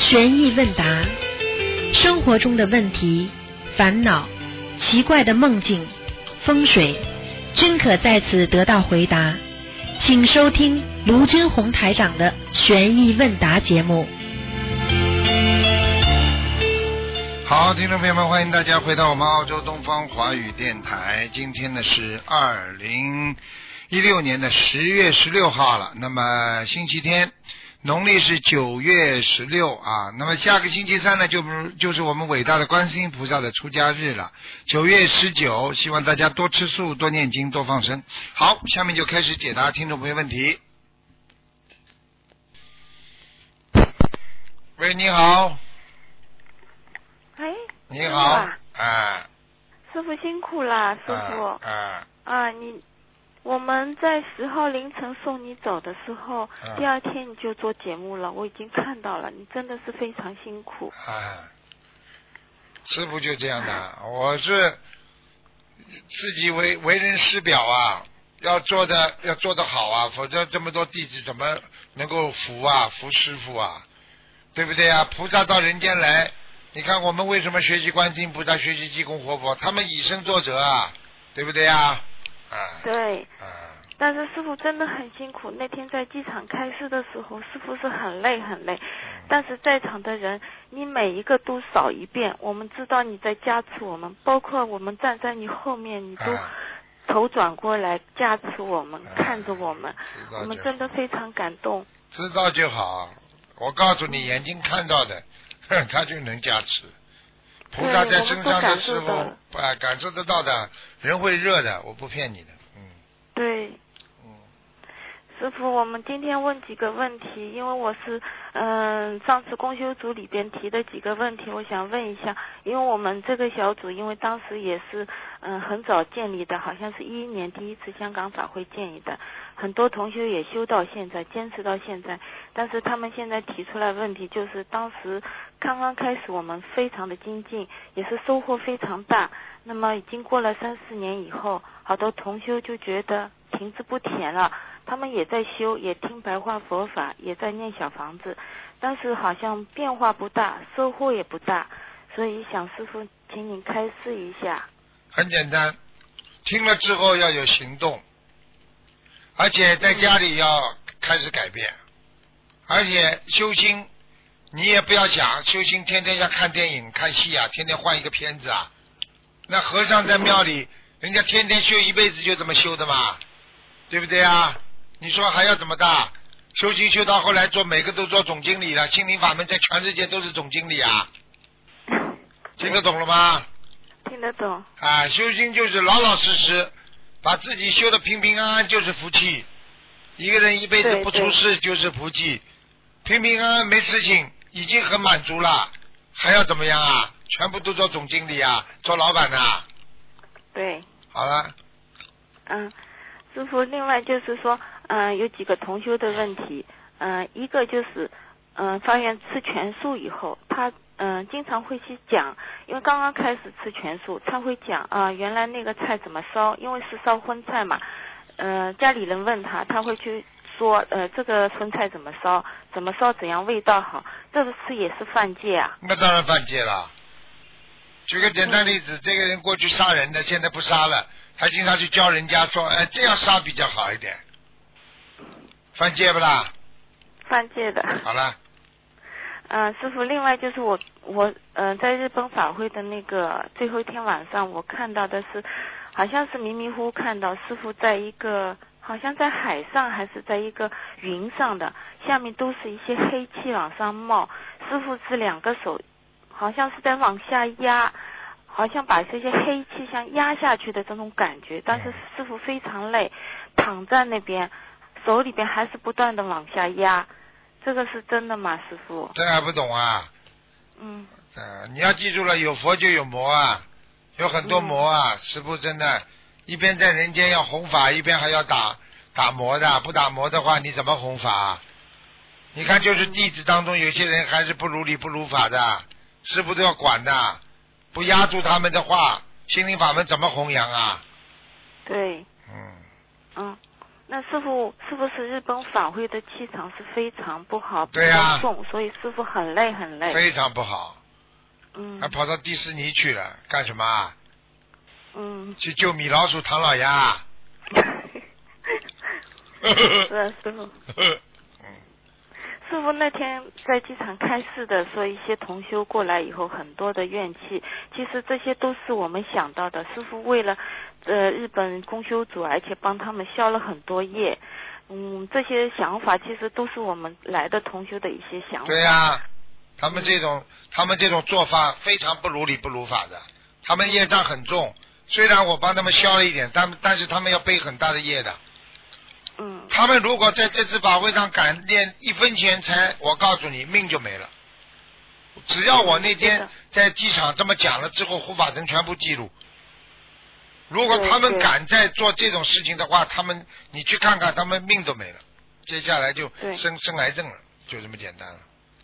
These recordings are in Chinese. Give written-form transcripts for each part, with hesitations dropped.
悬疑问答，生活中的问题、烦恼、奇怪的梦境、风水，均可在此得到回答。请收听卢军红台长的悬疑问答节目。 好，听众朋友们，欢迎大家回到我们澳洲东方华语电台。今天呢是2016年的10月16号了，那么星期天，农历是9月16啊。那么下个星期三呢，就是我们伟大的观世音菩萨的出家日了，9月19，希望大家多吃素、多念经、多放生。好，下面就开始解答听众朋友问题。喂，你好。 哎， 你好， 师傅辛苦了，师傅。我们在10号凌晨送你走的时候，第二天你就做节目了，我已经看到了，你真的是非常辛苦。 师傅就这样的，我是自己为人师表啊，要做的好啊，否则这么多弟子怎么能够服师傅啊，对不对啊？菩萨到人间来。你看我们为什么学习观世音菩萨，学习济公活佛，他们以身作则啊，对不对啊？ 对。但是师傅真的很辛苦，那天在机场开示的时候，师傅是很累很累，但是在场的人你每一个都扫一遍，我们知道你在加持我们，包括我们站在你后面，你都头转过来加持我们，看着我们，我们真的非常感动。 知道就好，我告诉你，眼睛看到的他就能加持，菩萨在身上的时候感受得到的，人会热的，我不骗你的。 对。师傅，我们今天问几个问题，因为我是上次公修组里边提的几个问题，我想问一下，因为我们这个小组因为当时也是很早建立的，好像是2011年第一次香港法会建立的，很多同修也修到现在，坚持到现在，但是他们现在提出来问题就是当时刚刚开始我们非常的精进，也是收获非常大，那么已经过了3-4年以后，好多同修就觉得停滞不前了，他们也在修，也听白话佛法，也在念小房子，但是好像变化不大，收获也不大，所以想师父请你开示一下。 很简单，听了之后要有行动，而且在家里要开始改变，而且修心你也不要想修心天天要看电影看戏啊，天天换一个片子啊，那和尚在庙里人家天天修一辈子就这么修的嘛，对不对啊？你说还要怎么大？修行修到后来每个都做总经理了，心灵法门在全世界都是总经理啊，听得懂了吗？ 听得懂。 修行就是老老实实把自己修得平平安安就是福气，一个人一辈子不出事就是福气，平平安安没事情已经很满足了，还要怎么样啊？全部都做总经理啊，做老板啊。 对。 好了。 师父，另外就是说有几个同修的问题，一个就是发愿吃全素以后，他经常会去讲，因为刚刚开始吃全素，他会讲原来那个菜怎么烧，因为是烧荤菜嘛，家里人问他，他会去说这个荤菜怎么烧怎样味道好，这个吃也是犯戒啊。 那当然犯戒了。举个简单例子，这个人过去杀人的，现在不杀了，他经常去教人家说这样杀比较好一点，犯戒不啦？ 犯戒的。 好了。 师父，另外就是我在日本法会的那个最后一天晚上，我看到的是好像是迷迷糊糊看到师父在一个好像在海上还是在一个云上的，下面都是一些黑气往上冒，师父是2个手好像是在往下压，好像把这些黑气像压下去的这种感觉，但是师父非常累，躺在那边手里边还是不断的往下压，这个是真的吗，师父？ 这还不懂啊？你要记住了，有佛就有魔啊，有很多魔啊，师父真的一边在人间要弘法，一边还要打魔的，不打魔的话你怎么弘法？你看就是弟子当中有些人还是不如理不如法的，师父都要管的，不压住他们的话，心灵法门怎么弘扬啊？ 对。 那师傅是不是日本法会的气场是非常不好， 对呀、 比较重，所以师傅很累很累。 非常不好，还嗯跑到迪士尼去了，干什么啊？ 嗯， 去救米老鼠唐老鸭。 是啊，师傅。师傅那天在机场开示的，说一些同修过来以后很多的怨气，其实这些都是我们想到的。师傅为了日本公修组，而且帮他们消了很多业，这些想法其实都是我们来的同修的一些想法。 对呀、他们这种做法非常不如理不如法的，他们业障很重。虽然我帮他们消了一点，但是他们要背很大的业的。他们如果在这次法会上敢连1分钱财，我告诉你命就没了。只要我那天在机场这么讲了之后，护法神全部记录。如果他们敢再做这种事情的话，你去看看，他们命都没了，接下来就生癌症了，就这么简单了。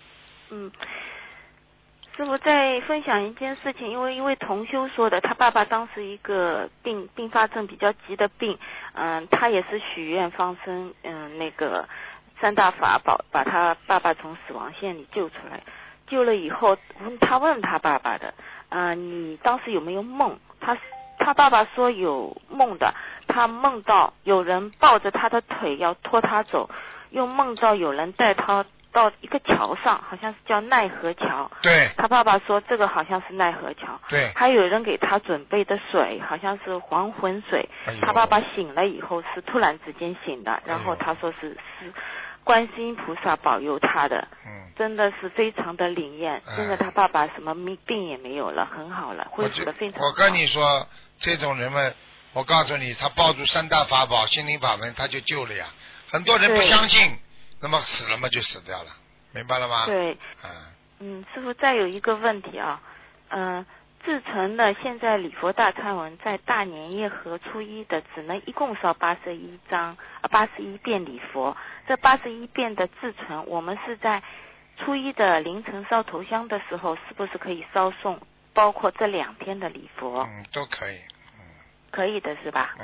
师傅在分享一件事情，因为同修说的，他爸爸当时一个并发症比较急的病，他也是许愿放生，那个3大法宝把他爸爸从死亡线里救出来，救了以后，他问他爸爸的，你当时有没有梦？他爸爸说有梦的，他梦到有人抱着他的腿要拖他走，又梦到有人带他到一个桥上，好像是叫奈何桥。 对。 他爸爸说这个好像是奈何桥。 对。 还有人给他准备的水，好像是还魂水。他爸爸醒了以后是突然之间醒的，然后他说是观世音菩萨保佑他的。真的是非常的灵验。现在他爸爸什么病也没有了，很好了，恢复的非常好。 我跟你说，这种人们，我告诉你，他抱住3大法宝、心灵法门，他就救了呀。很多人不相信。那么死了嘛就死掉了，明白了吗？ 对。师傅再有一个问题啊，自成的现在礼佛大忏文在大年夜和初一的只能一共烧81遍礼佛，这81遍的自存，我们是在初一的凌晨烧头香的时候，是不是可以烧送？包括这2天的礼佛？ 都可以。 可以的是吧？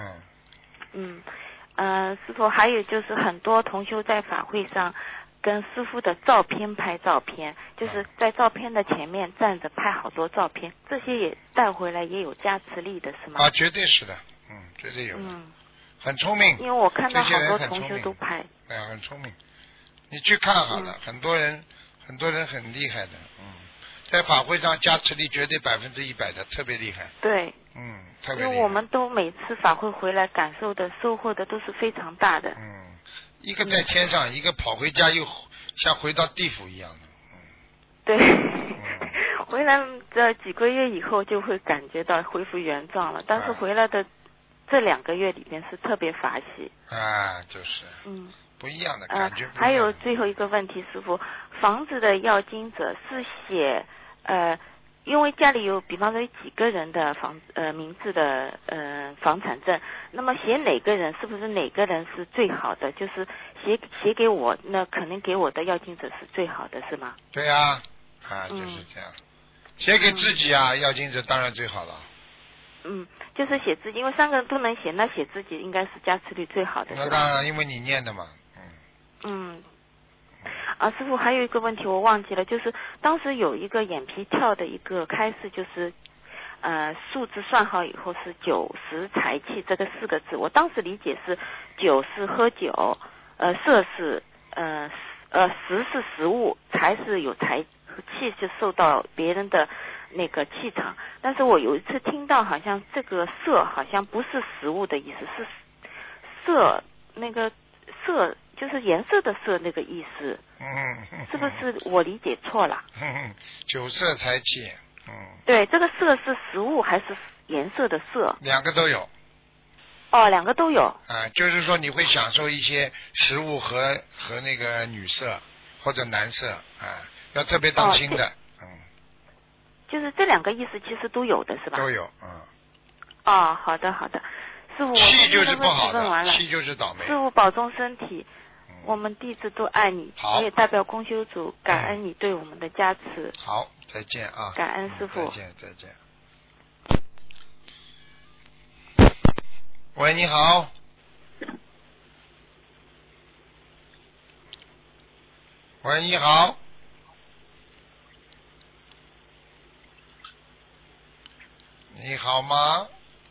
师傅，还有就是很多同修在法会上跟师傅的照片拍照片，就是在照片的前面站着拍好多照片，这些也带回来也有加持力的是吗？ 绝对是的，绝对有的。很聪明。 因为我看到好多同修都拍。 很聪明。你去看好了，很多人很厉害的，在法会上加持力绝对100%的，特别厉害。 对。 特别厉害。 因为我们都每次法会回来感受的收获的都是非常大的。一个在天上，一个跑回家又像回到地府一样的。 对。回来这几个月以后就会感觉到恢复原状了，但是回来的这2个月里面是特别法喜。 就是。不一样的感觉。 还有最后一个问题，师傅，房子的要经者是写因为家里有比方说几个人的名字的房产证，那么写哪个人是不是哪个人是最好的？就是写给我，那肯定给我的要经者是最好的，是吗？ 对呀，就是这样。写给自己啊，要经者当然最好了。 就是写自己，因为3个人都能写，那写自己应该是加持率最好的。 那当然，因为你念的嘛。 师傅还有一个问题我忘记了，就是当时有一个眼皮跳的一个开示，就是数字算好以后是90财气这个4个字，我当时理解是酒是喝酒，色是食是食物，财是有财，气是受到别人的那个气场。但是我有一次听到好像这个色好像不是食物的意思，是色那个色就是颜色的色那个意思。是不是我理解错了？ 酒色财气。 对，这个色是食物还是颜色的色 ？2个都有。 2个都有。 就是说你会享受一些食物和那个女色或者男色要特别当心的。 就是这2个意思其实都有的是吧？ 都有。 好的好的。师傅， 气就是不好的， 气就是倒霉。 师傅保重身体。我们弟子都爱你，我也代表公修组感恩你对我们的加持。 好，再见啊！ 感恩师傅。 再见。喂，你好。 喂，你好。你好吗？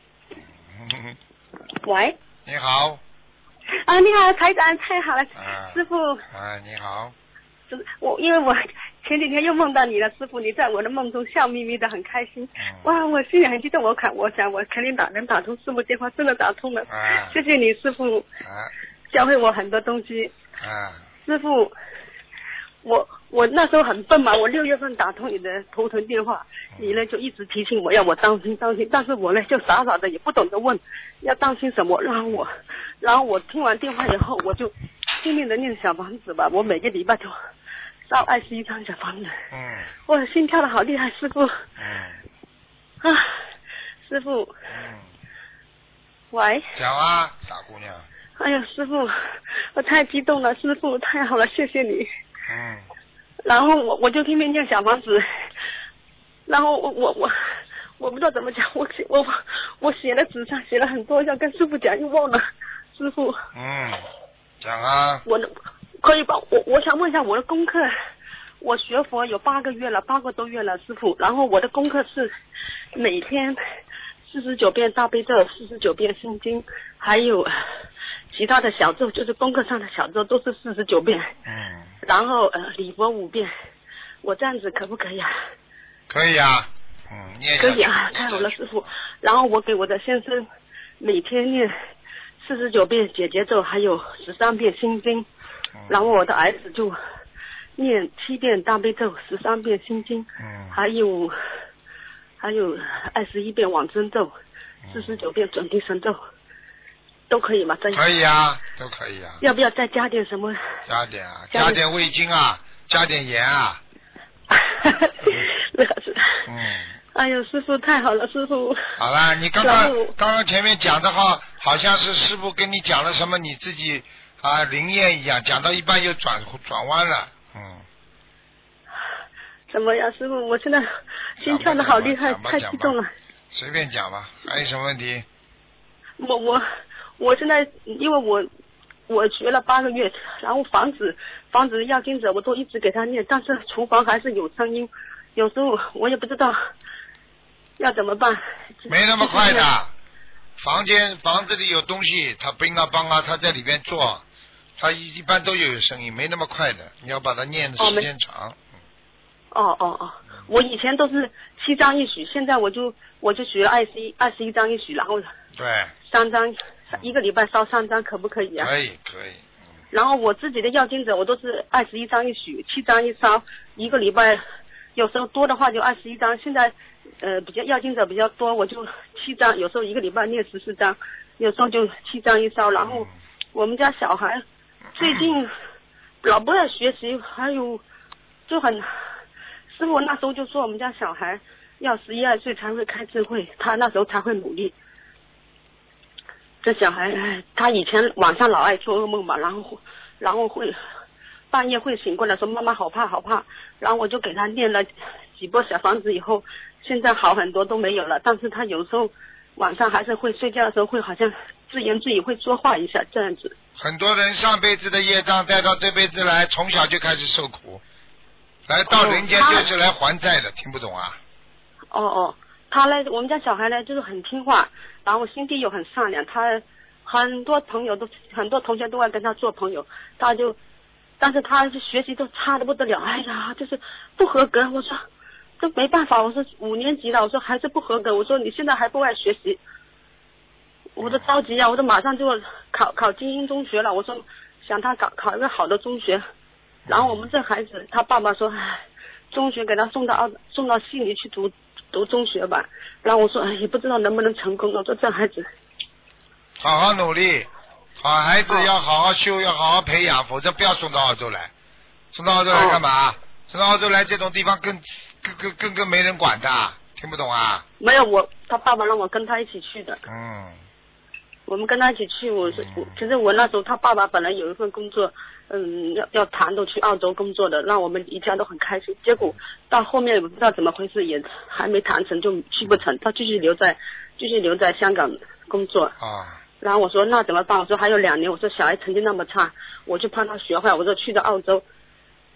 喂。 你好。 啊，你好，台长，太好了，师傅。 你好。 因为我前几天又梦到你了，师傅，你在我的梦中笑眯眯的，很开心。哇，我心里很激动，我想我肯定能打通师傅电话，真的打通了。谢谢你，师傅。教会我很多东西。师傅，我那时候很笨嘛，我6月份打通你的头疼电话，你呢就一直提醒我要我当心，但是我呢就傻傻的也不懂得问要当心什么，然后我听完电话以后，我就拼命的念小房子吧，我每个礼拜就烧21张小房子。我心跳的好厉害，师傅。师傅。喂。 讲啊，傻姑娘。 哎呀，师傅，我太激动了，师傅太好了，谢谢你。然后我就拼命念小房子，然后我不知道怎么讲，我写了纸上写了很多要跟师傅讲，又忘了，师傅。 讲啊。 我可以帮我想问一下我的功课，我学佛有8个月了，8个多月了，师傅。然后我的功课是每天49遍大悲咒，49遍心经，还有其他的小咒，就是功课上的小咒都是49遍。然后礼佛5遍，我这样子可不可以啊？ 可以啊。 可以啊，太好了，师傅。然后我给我的先生每天念49遍解结咒，还有13遍心经。然后我的儿子就念7遍大悲咒，13遍心经。还有21遍往生咒，49遍准提神咒。都可以吗？ 可以啊，都可以啊。 要不要再加点什么？ 加点啊，加点味精啊，加点盐啊。 哎呦，师傅太好了，师傅。好了，你刚刚前面讲的话，好像是师傅跟你讲了什么，你自己灵验一样，讲到一半又转弯了。 怎么样，师傅？我现在心跳的好厉害，太激动了。 随便讲吧，还有什么问题？ 我现在因为我学了8个月，然后房子要经者我都一直给他念，但是厨房还是有声音，有时候我也不知道要怎么办。 没那么快的，房子里有东西，他乒啊乓啊，他在里边做，他一般都有声音，没那么快的，你要把它念的时间长。 我以前都是7张一许，现在我就学了21张一许，然后对 3张。1个礼拜烧3张可不可以啊？ 可以。 然后我自己的要经者我都是21张一许，7张一烧，1个礼拜有时候多的话就21张。现在比较要经者比较多，我就7张，有时候1个礼拜念14张，有时候就7张一烧。然后我们家小孩最近老不爱学习，还有就很师傅那时候就说我们家小孩要11、12岁才会开智慧，他那时候才会努力。这小孩他以前晚上老爱做噩梦嘛，然后会半夜会醒过来说妈妈好怕好怕，然后我就给他念了几波小房子以后，现在好很多都没有了，但是他有时候晚上还是会睡觉的时候会好像自言自语会说话一下这样子。 很多人上辈子的业障带到这辈子来，从小就开始受苦，来到人间就是来还债的，听不懂啊？ 他呢，我们家小孩呢就是很听话，然后心地又很善良，他很多同学都爱跟他做朋友，但是他学习都差得不得了，哎呀，就是不合格。我说这没办法，我说5年级了，我说还是不合格，我说你现在还不爱学习，我都着急啊，我都马上就考精英中学了，我说想他考一个好的中学。然后我们这孩子他爸爸说，中学给他送到悉尼去读中学吧，然后我说也不知道能不能成功，我说这孩子好好努力，好孩子要好好修，要好好培养，否则不要送到澳洲来。送到澳洲来干嘛？送到澳洲来这种地方更没人管的，听不懂啊？ 没有，他爸爸让我跟他一起去的。我们跟他一起去，其实我那时候他爸爸本来有一份工作，要谈都去澳洲工作的，让我们一家都很开心。结果到后面不知道怎么回事，也还没谈成就去不成，他继续留在香港工作。然后我说那怎么办？我说还有2年，我说小孩成绩那么差，我就怕他学坏，我说去到澳洲，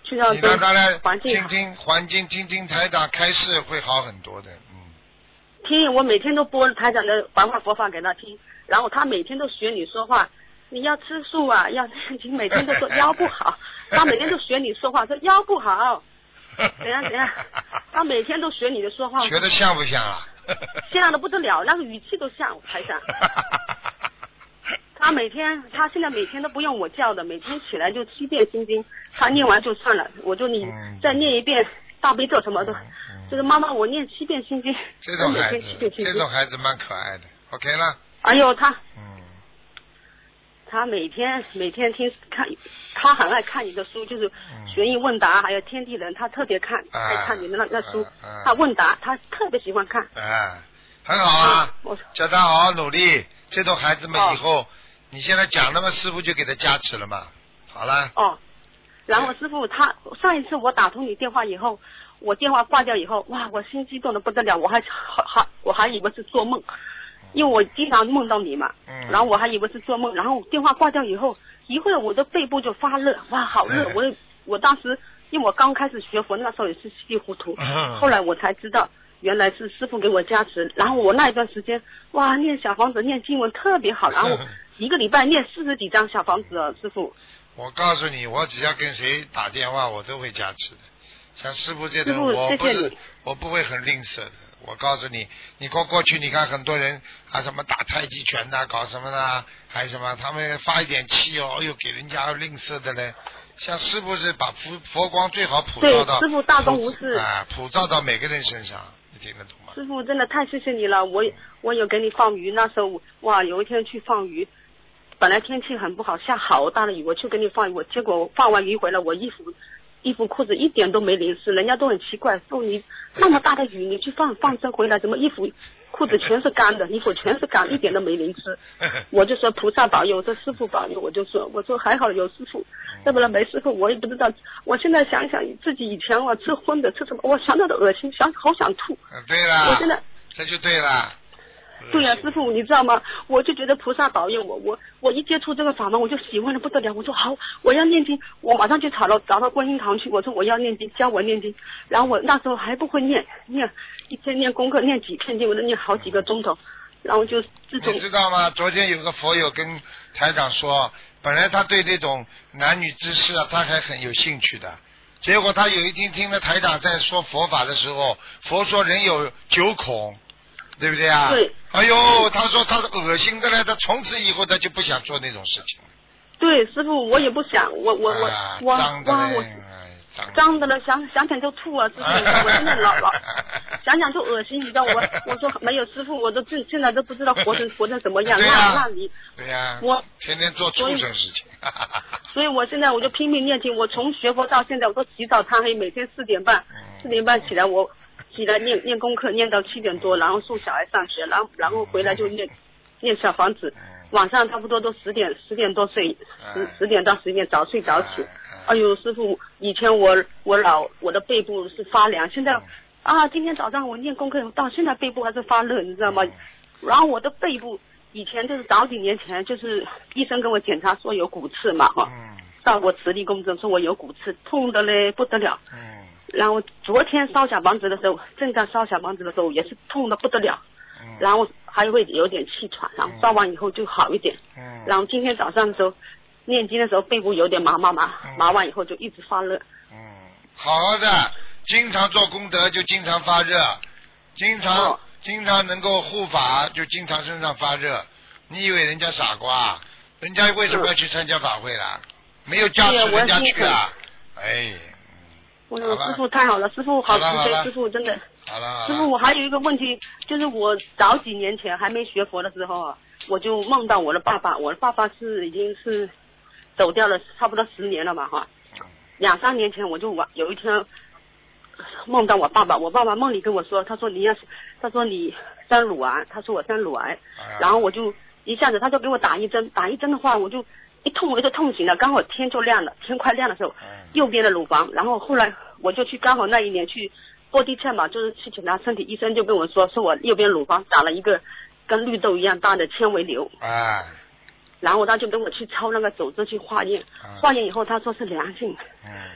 去让你让他来环境好。 听听台长开示会好很多的。 听，我每天都播台长的白话佛法给他听，然后他每天都学你说话，你要吃素啊，要念经，每天都说腰不好，他每天都学你说话，说腰不好，怎样，他每天都学你的说话， 学的像不像啊？ 像的不得了，那个语气都像台长。他现在每天都不用我叫的，每天起来就7遍心经，他念完就算了，我就你再念一遍大悲咒什么的，就是妈妈我念7遍心经， 这种孩子蛮可爱的 ，OK 了。 哎呦他每天听看，他很爱看你的书，就是悬疑问答还有天地人，他特别爱看你的那书，他问答他特别喜欢看。 很好啊，叫他好好努力。这种孩子们以后，你现在讲，那么师傅就给他加持了嘛。好了。 然后师傅他上一次我打通你电话以后，我电话挂掉以后，哇，我心激动的不得了，我还以为是做梦，因为我经常梦到你嘛，然后我还以为是做梦，然后电话挂掉以后，一会儿我的背部就发热，哇，好热！我当时因为我刚开始学佛，那时候也是稀里糊涂，后来我才知道原来是师傅给我加持，然后我那一段时间，哇，念小房子念经文特别好，然后一个礼拜念40几张小房子啊，师傅。我告诉你，我只要跟谁打电话，我都会加持的。像师傅这种，我不会很吝啬的。我告诉你，你过去你看很多人什么打太极拳呐，搞什么的，还什么他们发一点气又给人家吝啬的嘞。像师傅是把佛光最好普照到， 师傅大公无私普照到每个人身上，你听得懂吗？ 师傅真的太谢谢你了，我有给你放鱼，那时候哇，有一天去放鱼。本来天气很不好，下好大的雨，我去给你放鱼，结果放完鱼回来，我衣服裤子一点都没淋湿，人家都很奇怪，说你那么大的雨，你去放生回来，怎么衣服裤子全是干的，衣服全是干，一点都没淋湿。我就说菩萨保佑，这师父保佑，我说还好有师父，要不然没师父我也不知道。我现在想想自己以前吃荤的吃什么，我想到都恶心，好想吐。 对了， 我现在这就对了。 对呀，师父，你知道吗？我就觉得菩萨保佑我一接触这个法门，我就喜欢的不得了。我说好，我要念经，我马上就找到观音堂去。我说我要念经，教我念经。然后我那时候还不会念，一天念功课，念几篇经，我都念好几个钟头。然后就自从你知道吗？昨天有个佛友跟台长说，本来他对这种男女之事他还很有兴趣的。结果他有一天听了台长在说佛法的时候，佛说人有9孔。对不对啊？ 对。 哎呦，他说他是恶心的呢，他从此以后他就不想做那种事情了。 对，师傅，我也不想，脏的了，想想就吐啊！师傅，我现在老想想就恶心，你知道我说没有师傅，我都现在都不知道活成怎么样。那你对呀， 我天天做畜生事情。 所以我现在我就拼命念经，我从学佛到现在，我都起早贪黑，每天4点半起来，我起来念功课，念到7点多，然后送小孩上学，然后回来就念小房子。晚上差不多都10点多睡，10点到11点早睡早起。哎呦，师傅，以前我的背部是发凉，现在今天早上我念功课到现在背部还是发热，你知道吗？然后我的背部以前就是早几年前就是医生跟我检查说有骨刺嘛到我磁力共振说我有骨刺，痛的嘞不得了。然后昨天烧小房子的时候，正在烧小房子的时候也是痛的不得了。然后还会有点气喘，然后烧完以后就好一点。然后今天早上的时候念经的时候背部有点麻完以后就一直发热。 好的，经常做功德就经常发热，经常能够护法就经常身上发热。你以为人家傻瓜？人家为什么要去参加法会啦？没有加持人家去啊！哎， 我说师父太好了，师父好慈悲，师父真的。 好了， 师父，我还有一个问题，就是我早几年前还没学佛的时候我就梦到我的爸爸，已经是走掉了差不多10年了嘛2、3年前我就有一天梦到我爸爸梦里跟我说，他说你生乳癌，他说我生乳癌，然后我就一下子他就给我打一针的话我就一痛我就痛醒了，刚好天就亮了，天快亮的时候右边的乳房，然后后来我就去刚好那一年去body check嘛，就是去检查身体，医生就跟我说我右边乳房长了一个跟绿豆一样大的纤维瘤。然后他就跟我去抄那个组织去化验，化验以后他说是良性。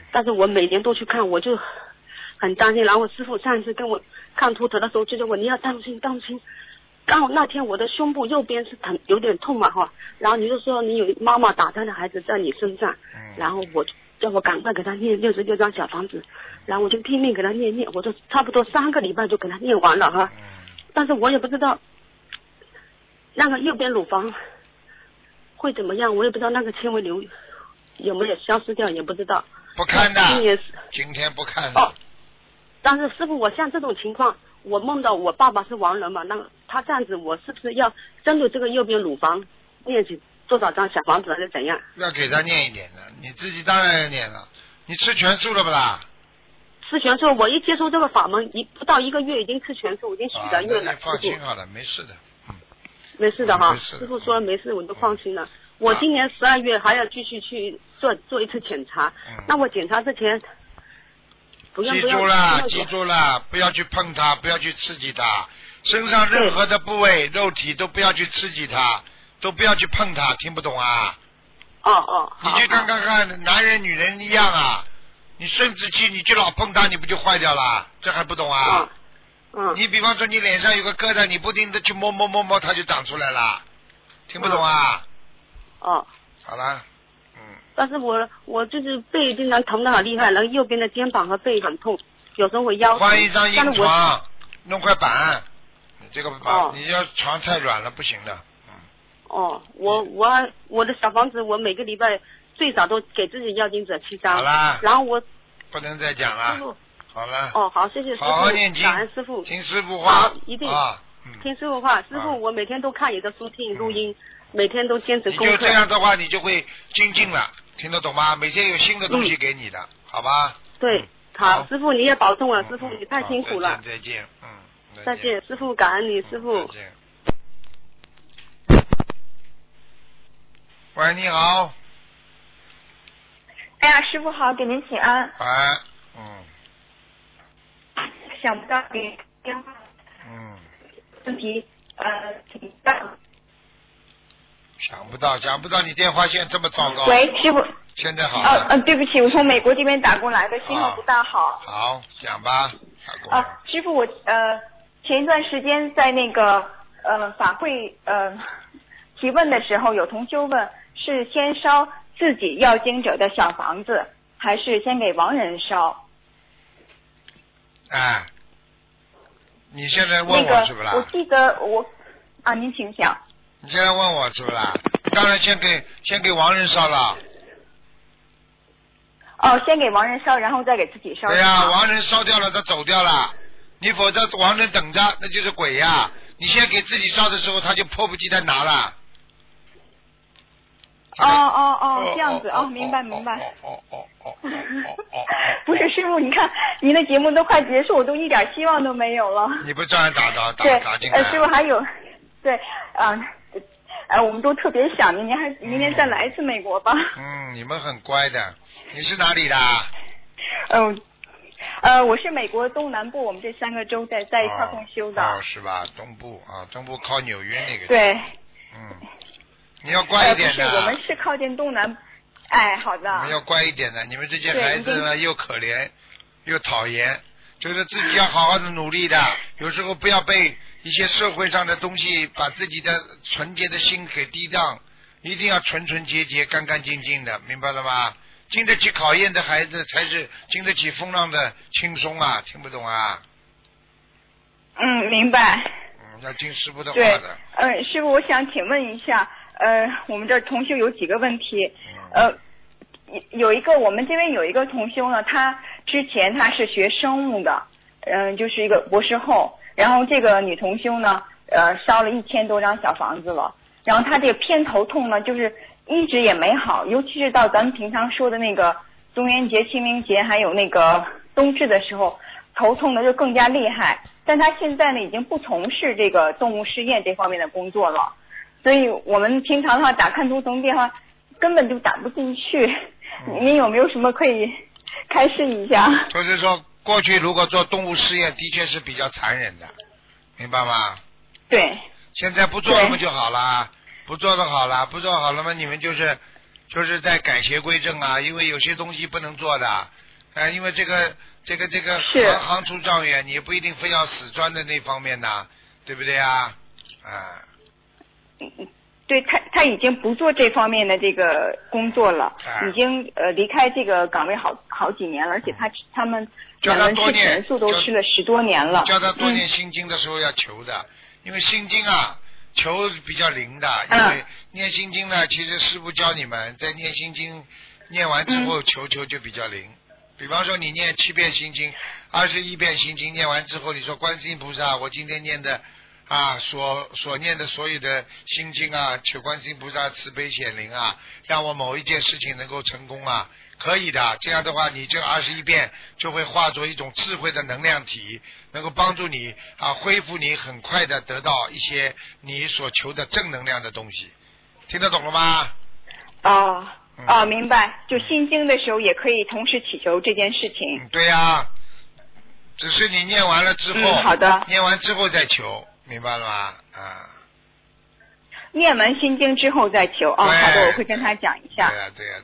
但是我每年都去看，我就很担心。然后师傅上一次跟我看图腾的时候就叫我你要当心当心。刚好那天我的胸部右边是疼，有点痛嘛哈，然后你就说你有妈妈打胎的孩子在你身上，然后我叫我赶快给他念66张小房子，然后我就拼命给他念，我就差不多3个礼拜就给他念完了哈，但是我也不知道那个右边乳房会怎么样，我也不知道那个纤维瘤有没有消失掉，也不知道。 不看的，今天不看的。 哦，但是师傅，我像这种情况，我梦到我爸爸是亡人嘛，那他这样子，我是不是要针对这个右边乳房念起多少张小房子还是怎样？ 要给他念一点的，你自己当然要念了。你吃全素了不啦？ 吃全素，我一接触这个法门，不到1个月已经吃全素，已经许了愿了。 放心好了，没事的。 没事的哈， 师傅说没事，我就放心了。我今年12月还要继续去做一次检查，那我检查之前记住了，不要去碰它，不要去刺激它，身上任何的部位、肉体都不要去刺激它，都不要去碰它，听不懂啊？ 哦， 你去看，男人女人一样啊，你生殖器你就老碰它，你不就坏掉了？这还不懂啊？你比方说你脸上有个疙瘩，你不停的去摸，它就长出来了，听不懂啊？好了， 但是我就是背经常疼得很厉害，然后右边的肩膀和背很痛，有时候会腰疼。 换一张硬床，弄块板，你这个板，你要床太软了不行的。 我的小房子，我每个礼拜最少都给自己要经者7张。 好啦， 然后我不能再讲了。好了。 好，谢谢师傅。 好好念经， 感恩师傅， 听师傅话。 好，一定听师傅话。师傅，我每天都看你的书，听录音，每天都坚持功课。 你就这样的话，你就会精进了，听得懂吗？每天有新的东西给你的，好吧？ 对，好，师傅你也保重了，师傅你太辛苦了。 再见， 再见，师傅感恩你，师傅。 再见。喂，你好。 哎呀，师傅好，给您请安。想不到给电话。问题挺大。 想不到你电话线这么糟糕。 喂，师傅。 现在好了。 对不起，我从美国这边打过来的，信号不大好。 好，讲吧。 师傅，我前一段时间在那个法会提问的时候，有同修问是先烧自己要经者的小房子，还是先给亡人烧？ 你现在问我是不啦？ 我记得您请讲。 你现在问我是不啦？当然先给亡人烧了。 先给亡人烧，然后再给自己烧。 对呀，亡人烧掉了，他走掉了，你否则亡人等着，那就是鬼呀。你先给自己烧的时候，他就迫不及待拿了。 这样子明白。不是师傅，你看您的节目都快结束，我都一点希望都没有了。 你不照样打进来？ 师傅还有，对我们都特别想您，您还明年再来一次美国吧。 你们很乖的。你是哪里的？ 我是美国东南部，我们这3个州在一块共修的。 是吧？东部东部靠纽约那个。 对。 你要乖一点的。 不是，我们是靠近东南。好的。 你们要乖一点的，你们这些孩子呢，又可怜又讨厌，就是自己要好好的努力的。有时候不要被一些社会上的东西把自己的纯洁的心给抵挡，一定要纯纯洁洁、干干净净的，明白了吗？经得起考验的孩子才是经得起风浪的轻松啊！听不懂啊？ 明白。 要听师傅的话的。 对，师傅，我想请问一下，我们这同修有几个问题。我们这边有一个同修呢，他之前他是学生物的，就是一个博士后，然后这个女同修呢，烧了1000多张小房子了，然后他这个偏头痛呢，就是一直也没好，尤其是到咱们平常说的那个中元节、清明节还有那个冬至的时候，头痛的就更加厉害。但他现在呢，已经不从事这个动物试验这方面的工作了，所以我们平常的话打看图腾电话根本就打不进去。您有没有什么可以开示一下？ 就是说，过去如果做动物试验，的确是比较残忍的，明白吗？ 对。 现在不做了嘛就好了，不做了嘛，你们就是就是在改邪归正啊，因为有些东西不能做的，因为这个行出状元，你不一定非要死钻的那方面的，对不对啊？ 对，他已经不做这方面的这个工作了，已经离开这个岗位好几年了，而且他们两人吃全素都吃了10多年了。 叫他多念心经的时候要求的，因为心经啊求比较灵的，因为念心经呢，其实师父教你们在念心经念完之后求就比较灵。比方说你念7遍心经，21遍心经念完之后，你说观世音菩萨，我今天念的所念的所有的心经啊，求观世音菩萨慈悲显灵啊，让我某一件事情能够成功啊，可以的。这样的话，你这21遍就会化作一种智慧的能量体，能够帮助你恢复你很快的得到一些你所求的正能量的东西。听得懂了吗？ 明白。就心经的时候也可以同时祈求这件事情。 对呀，只是你念完了之后， 好的， 念完之后再求。明白了吗？ 念完心经之后再求。好的，我会跟他讲一下。 对呀。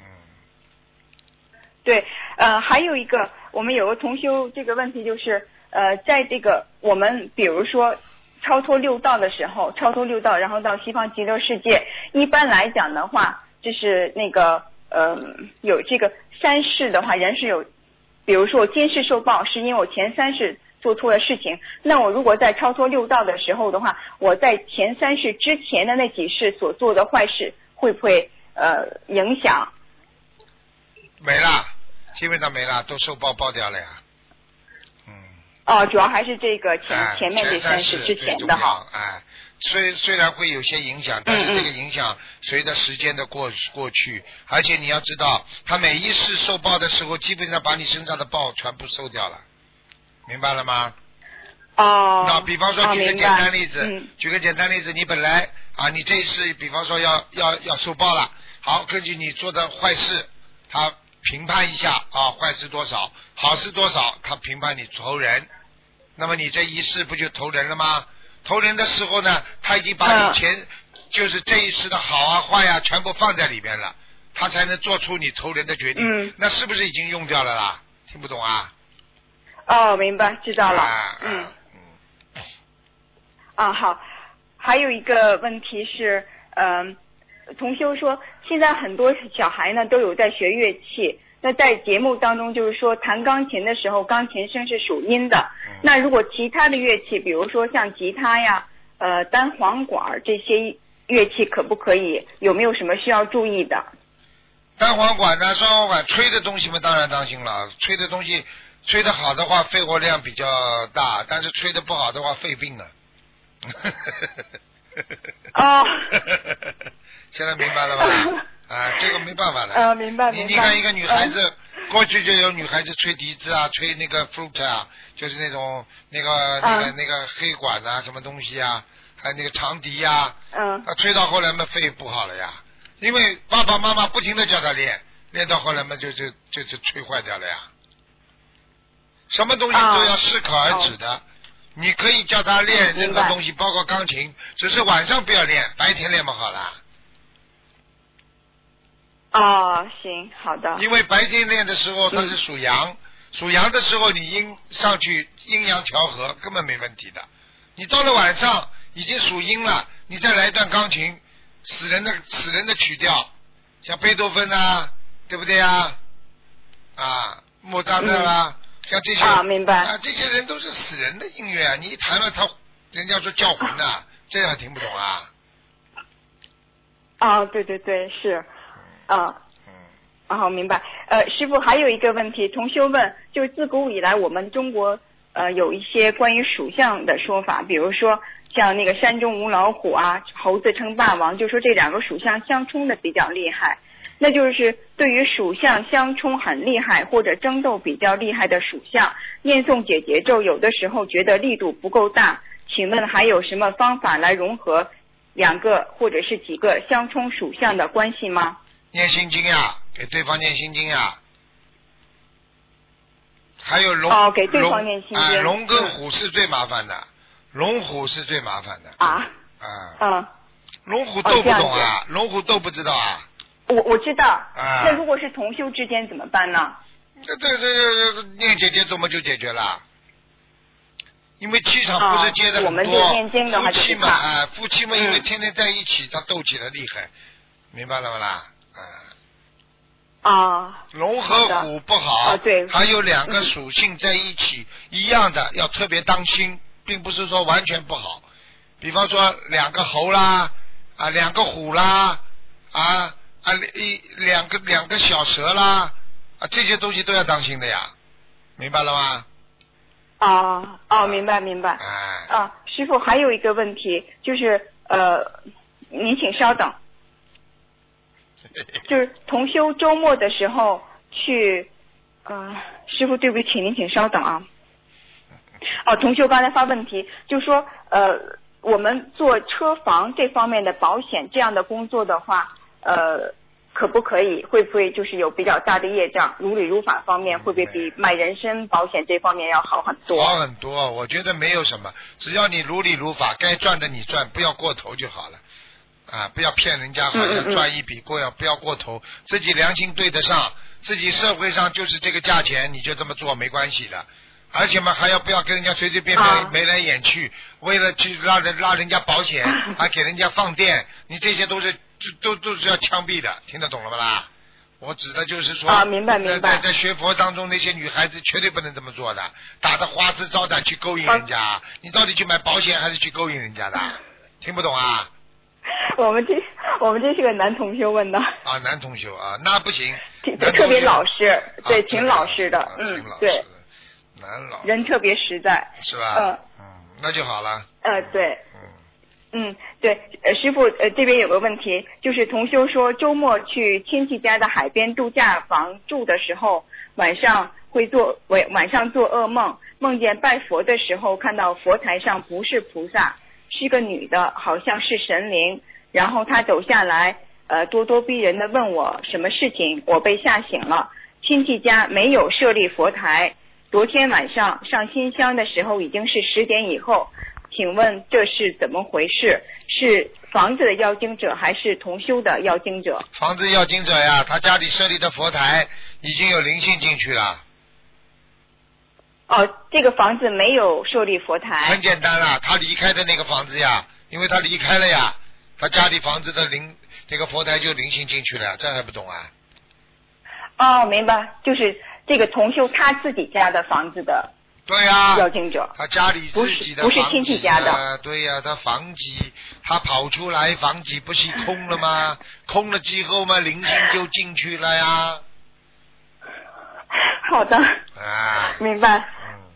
对，还有一个，我们有个同修这个问题就是，在这个我们比如说超脱六道的时候，然后到西方极乐世界，一般来讲的话，就是那个有这个3世的话，人是有，比如说我今世受报，是因为我前3世做错了事情，那我如果在超脱六道的时候的话，我在前3世之前的那几世所做的坏事会不会影响？ 没了，基本上没了，都受报掉了呀。 主要还是这个前面这3世之前的哈。 虽然会有些影响，但是这个影响随着时间的过去，而且你要知道，他每一世受报的时候，基本上把你身上的报全部收掉了。明白了吗？那比方说举个简单例子，你本来你这一世比方说要受报了，好，根据你做的坏事，他评判一下坏事多少，好事多少，他评判你投人，那么你这一世不就投人了吗？投人的时候呢，他已经把你就是这一世的好啊坏啊全部放在里边了，他才能做出你投人的决定。那是不是已经用掉了啦？听不懂啊？ 明白，知道了。好。还有一个问题是，同修说，现在很多小孩呢都有在学乐器。那在节目当中就是说，弹钢琴的时候，钢琴声是属阴的。那如果其他的乐器，比如说像吉他呀、单簧管这些乐器，可不可以？有没有什么需要注意的？ 单簧管呢，双簧管吹的东西嘛，当然当心了。吹的东西吹得好的话，肺活量比较大，但是吹得不好的话，肺病了。现在明白了吧？这个没办法的。 明白。 你看一个女孩子，过去就有女孩子吹笛子啊，吹那个 flute 啊，就是那种那个黑管啊，什么东西啊，还有那个长笛啊，吹到后来嘛肺不好了呀，因为爸爸妈妈不停的叫他练到后来嘛就吹坏掉了呀。什么东西都要适可而止的。你可以叫他练任何东西，包括钢琴，只是晚上不要练，白天练嘛好了。 行，好的。 因为白天练的时候它是属阳，属阳的时候你上去阴阳调和根本没问题的。你到了晚上已经属阴了，你再来一段钢琴，死人的曲调，像贝多芬啊，对不对啊？莫扎特啊。像这些明白这些人都是死人的音乐啊！你一弹了他，人家说叫魂呐，这样听不懂啊？ 对，是，明白。师父还有一个问题，同修问，就是自古以来我们中国有一些关于属相的说法，比如说像那个山中无老虎啊，猴子称霸王，就说这2个属相相冲的比较厉害。那就是对于属相相冲很厉害或者争斗比较厉害的属相，念诵解结咒有的时候觉得力度不够大，请问还有什么方法来融合2个或者是几个相冲属相的关系吗？ 念心经呀，给对方念心经呀。还有给对方念心经。 龙跟虎是最麻烦的，龙虎是最麻烦的。龙虎斗不懂啊？龙虎斗不知道啊？ 我知道。 啊。 那如果是同修之间怎么办呢？ 这念姐姐咒嘛就解决了。因为气场不是接的很多， 我们就念经的话夫妻嘛，夫妻嘛，因为嗯天天在一起，他斗起来厉害，明白了吗啦？龙和虎不好， 对， 还有两个属性在一起，一样的要特别当心，并不是说完全不好。比方说两个猴啦，两个虎啦，两个小蛇啦，这些东西都要当心的呀，明白了吗？ 明白。师父还有一个问题，就是您请稍等。就是同修周末的时候去，师父对不起，您请稍等啊。同修刚才发问题，就说我们做车房这方面的保险这样的工作的话，可不可以？会不会就是有比较大的业障？如理如法方面会不会比买人身保险这方面要好很多？ 好很多，我觉得没有什么，只要你如理如法，该赚的你赚，不要过头就好了。不要骗人家，好像赚一笔不要过头，自己良心对得上，自己社会上就是这个价钱，你就这么做没关系的。而且嘛，还要不要跟人家随随便便眉来眼去，为了去拉人家保险，还给人家放电，你这些都是要枪毙的，听得懂了吧啦？我指的就是说， 明白。 在学佛当中，那些女孩子绝对不能这么做的，打着花枝招展去勾引人家，你到底去买保险还是去勾引人家的？听不懂啊？ 我们这是个男同修问的。 男同修那不行。 特别老实，对，挺老实的，对。 男老人特别实在。 是吧？那就好了。 对。对，师父，这边有个问题，就是同修说周末去亲戚家的海边度假房住的时候，晚上做噩梦，梦见拜佛的时候看到佛台上不是菩萨，是个女的，好像是神灵，然后她走下来，咄咄逼人的问我什么事情，我被吓醒了。亲戚家没有设立佛台，昨天晚上上新香的时候已经是10点以后，请问这是怎么回事？是房子的要经者还是同修的要经者？ 房子要经者呀，他家里设立的佛台已经有灵性进去了。 这个房子没有设立佛台。 很简单啦，他离开的那个房子呀，因为他离开了呀，他家里房子的这个佛台就灵性进去了，这还不懂啊？ 明白，就是这个同修他自己家的房子的。 对呀， 要经者， 他家里自己的房子， 不是亲戚家的。 对呀，他房脊，他跑出来，房脊不是空了吗？空了之后嘛，灵性就进去了呀。 好的。明白。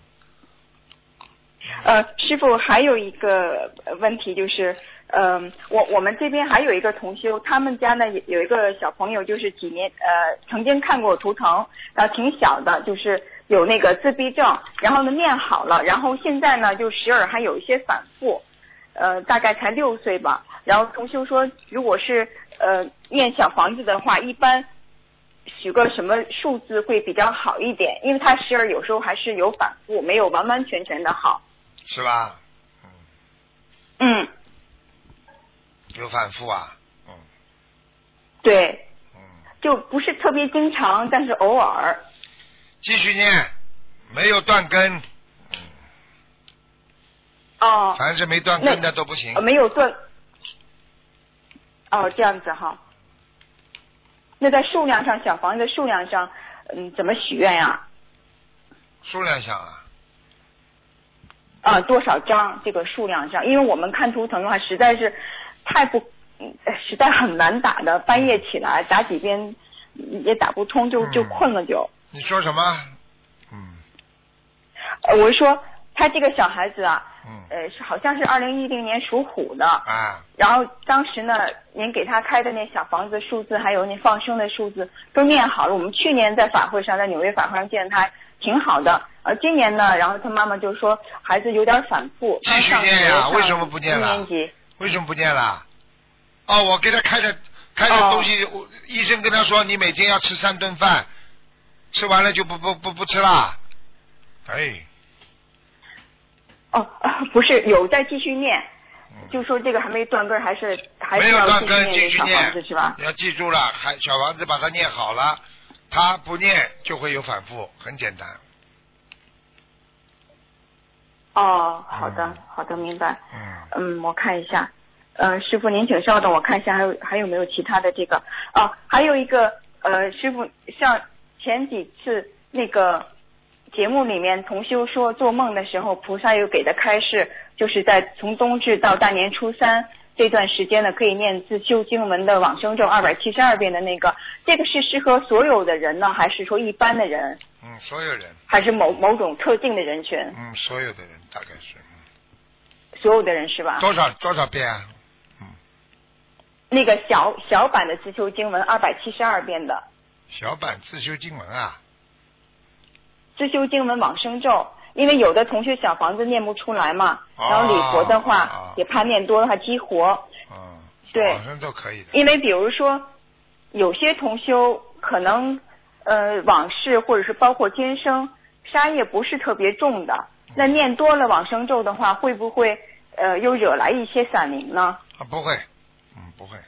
师父还有一个问题就是，我们这边还有一个同修，他们家呢有一个小朋友，就是几年曾经看过图腾，然后挺小的，就是有那个自闭症，然后呢念好了，然后现在呢就时而还有一些反复，大概才6岁吧。然后同修说，如果是念小房子的话，一般许个什么数字会比较好一点，因为他时而有时候还是有反复，没有完完全全的好。 是吧？有反复啊。 对。就不是特别经常，但是偶尔。 继续念，没有断根。凡是没断根的都不行。 没有断。这样子哈。那在数量上，小房子数量上，怎么许愿呀？ 数量上多少张这个数量上，因为我们看图腾的话，实在是实在很难打的，半夜起来打几遍也打不通，就困了就。 你说什么？ 我是说他这个小孩子啊，好像是2010年属虎的然后当时呢，您给他开的那小房子数字，还有那放生的数字都念好了。我们去年在法会上，在纽约法会上见他挺好的。今年呢，然后他妈妈就说孩子有点反复。 继续念呀，为什么不念了？ 1年级。 为什么不念了？我给他开的东西，医生跟他说，你每天要吃3顿饭，吃完了就不吃了。 不是有在继续念， 就说这个还没断根，还是没有要断根， 继续继续念念小房子是吧？ 你要记住了，小房子把它念好了，他不念就会有反复，很简单。 哦，好的，好的，明白。 嗯， 我看一下。师傅您请稍等，我看一下还有没有其他的这个。还有一个师傅，像前几次那个节目里面同修说做梦的时候菩萨有给的开示，就是在从冬至到大年初三这段时间呢，可以念自修经文的往生咒272遍的那个，这个是适合所有的人呢，还是说一般的人？ 所有人。 还是某种特定的人群？ 所有的人大概是。 所有的人是吧？ 多少遍啊？ 那个小版的自修经文272遍的。 小版自修经文啊？ 自修经文往生咒，因为有的同学小房子念不出来嘛，然后礼佛的话也怕念多的话激活。对， 往生咒可以的。 因为比如说有些同修可能往事或者是包括今生杀业不是特别重的，那念多了往生咒的话，会不会又惹来一些散灵呢？ 不会，不会。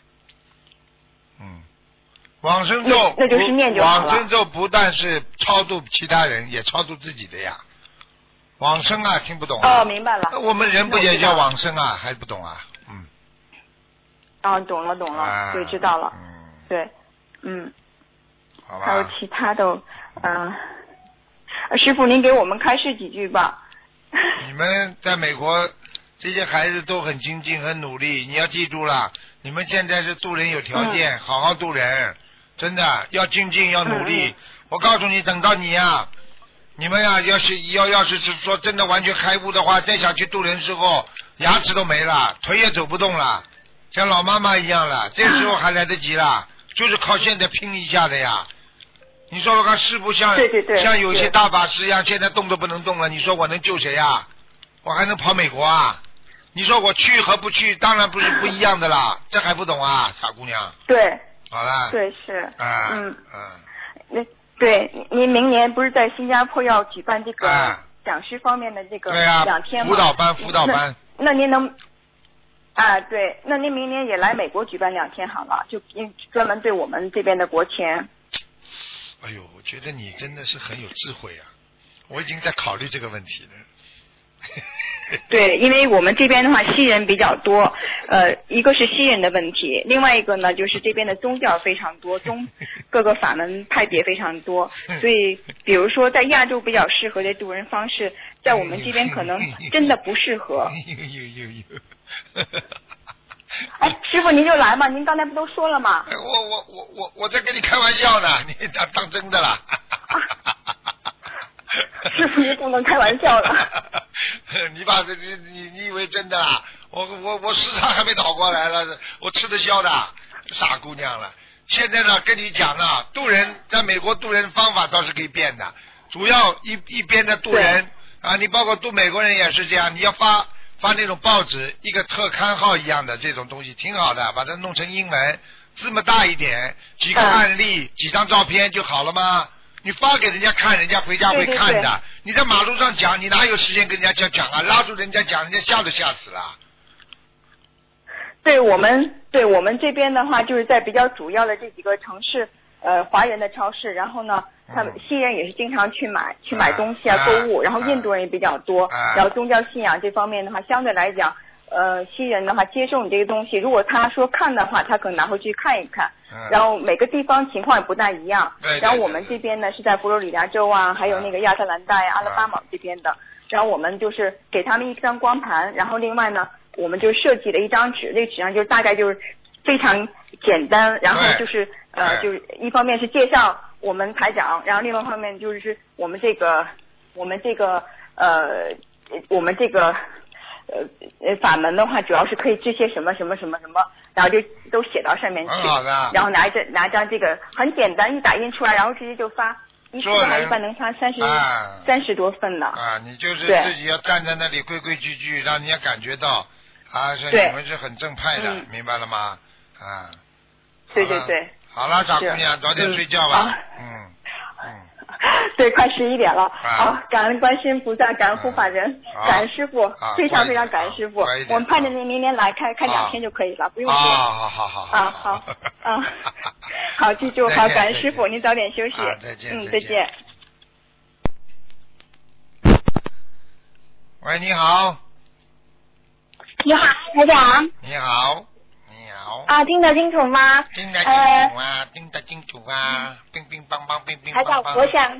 往生咒那就是念就好了。 往生咒不但是超度其他人，也超度自己的呀。往生啊，听不懂啊？ 明白了。 我们人不也叫往生啊？还不懂啊？ 懂了，对，知道了。对， 好吧。 还有其他的，师傅您给我们开示几句吧。 你们在美国这些孩子都很精进很努力，你要记住了，你们现在是渡人有条件，好好渡人，真的要精进要努力。我告诉你，等到你呀，你们呀，要是说真的完全开悟的话，再想去渡人时候，牙齿都没了，腿也走不动了，像老妈妈一样了，这时候还来得及了，就是靠现在拼一下的呀。你说说看，师傅像有些大法师一样，现在动都不能动了，你说我能救谁啊？我还能跑美国啊？你说我去和不去，当然不是不一样的啦，这还不懂啊，傻姑娘。 对。 好了。 对，是。 对， 您明年不是在新加坡要举办这个讲师方面的这个2天吗？ 辅导班。 那您能对，那您明年也来美国举办2天好了，就专门对我们这边的国情。 哎呦，我觉得你真的是很有智慧啊！我已经在考虑这个问题了。 对，因为我们这边的话西人比较多，一个是西人的问题，另外一个呢就是这边的宗教非常多，各个法门派别非常多，所以比如说在亚洲比较适合的渡人方式，在我们这边可能真的不适合。师傅您就来嘛，您刚才不都说了吗？ 我在跟你开玩笑呢，你当真的啦？ 师傅您不能开玩笑了。 你以为真的啦？我时差还没倒过来了，我吃得消的，傻姑娘了。现在呢，跟你讲呢，渡人在美国渡人方法倒是可以变的，主要一边的渡人啊，你包括渡美国人也是这样，你要发那种报纸，一个特刊号一样的这种东西，挺好的，把它弄成英文，字幕大一点，几个案例，几张照片就好了吗？你发给人家看，人家回家会看的。对。你在马路上讲，你哪有时间跟人家讲啊？拉住人家讲，人家吓都吓死了。 对我们这边的话，就是在比较主要的这几个城市，华人的超市，然后呢，他们西人也是经常去买东西购物，然后印度人也比较多，然后宗教信仰这方面的话，相对来讲，西人的话接受你这个东西，如果他说看的话，他可能拿回去看一看。然后每个地方情况也不大一样。然后我们这边呢是在佛罗里达州啊，还有那个亚特兰大呀、阿拉巴马这边的。然后我们就是给他们一张光盘，然后另外呢，我们就设计了一张纸，那纸上就大概就是非常简单，然后就是就是一方面是介绍我们台长，然后另外一方面就是我们这个法门的话，主要是可以治些什么，然后就都写到上面去。 好的。 然后拿张这个很简单，一打印出来，然后直接就发。一次的话一般能发30多份呢。 你就是自己要站在那里规规矩矩，让人家感觉到说你们是很正派的，明白了吗？ 对。 好了，傻姑娘，早点睡觉吧。 对，快11点了。好，感恩观世音菩萨，感恩护法人，感恩师傅，非常非常感恩师傅。我们盼着您明年来看2天就可以了，不用多。好。好，记住，好，感恩师傅，您早点休息。 再见。 再见。 喂，你好。 你好，台长。 你好。 啊，听得清楚吗？ 听得清楚啊，听得清楚啊，乒乒乓乓，乒乒乓乓。 台长，